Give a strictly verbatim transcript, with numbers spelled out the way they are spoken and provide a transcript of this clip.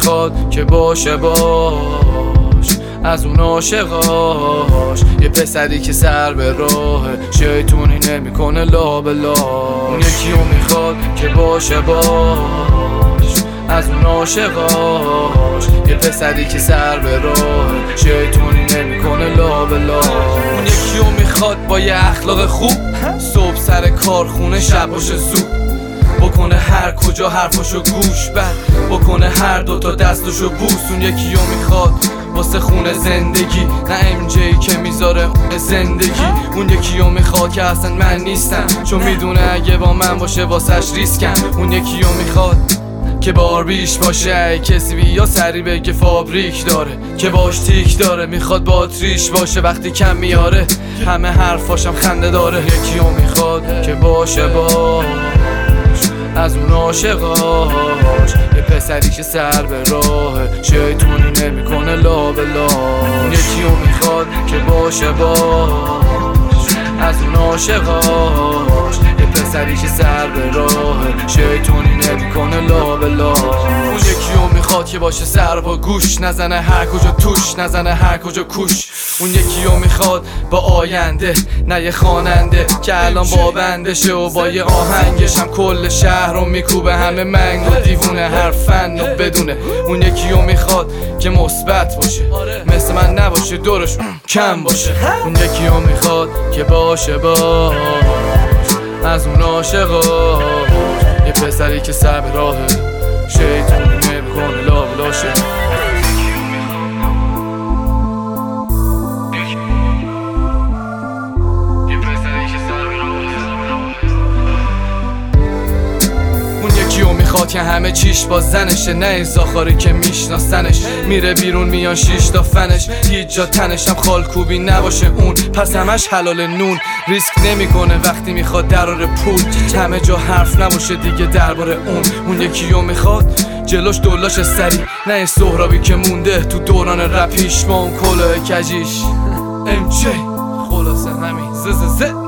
میخواد که باشه باش از اون عاشقاش، یه پسری که سر به راه شیطونی نمیکنه لا به لا. اون یکیو میخواد که باشه باش از اون عاشقاش، یه پسری که سر به راه شیطونی نمیکنه لا به لا. اون یکیو میخواد با یه اخلاق خوب، صبح سر کارخونه شب باشه زود، بکنه هر کجا حرفاشو گوش بد، بکنه هر دوتا دستشو بوس. اون یکیو میخواد واسه خونه زندگی، نه ام جی که میذاره زندگی. اون یکیو میخواد که اصلا من نیستم، چون میدونه اگه با من باشه واسش ریسکم. اون یکیو میخواد که باربیش باشه، کسی بیا سری بگه فابریک داره، که باش تیک داره، میخواد باتریش باشه وقتی کم میاره، همه حرفاشم خنده داره. یکیو میخواد که باشه باش از اون عاشقاش، یه پسری که سر به راه شیطونی نمیکنه لا به لا. اون یکیو میخواد که باشه باش از اون عاشقاش، یه پسری که سر به راه شیطونی نمیکنه لا به لا. اون یکیو میخواد که باشه سر با گوش، نزنه هر کجا توش، نزنه هر کجا کوش. اون یکیو میخواد با آینده، نه یه خواننده که الان با بندشه و با یه آهنگش هم کل شهر رو میکوبه، همه منگ و دیوونه هر فن رو بدونه. اون یکیو میخواد که مثبت باشه، مثل من نباشه دورش کم باشه. اون یکیو میخواد که باشه باش از اون عاشقاش، یه پسری که سر به راه شیطونی نمیکنه لا بلاشه. یکیو میخواد که همه چیش با زنشه، نه این زاخاری که میشناسنش، میره بیرون میان شیش تا فنش، هیچ جا تنشم خالکوبی نباشه اون، پس همش حلال نون. ریسک نمیکنه وقتی میخواد درار پول، همه جا حرف نباشه دیگه درباره اون. اون یکیو میخواد جلوش دولاش سری، نه این سهرابی که مونده تو دوران رپیش با اون کلاه کجیش. ام جی خلاصه همین ز ز ز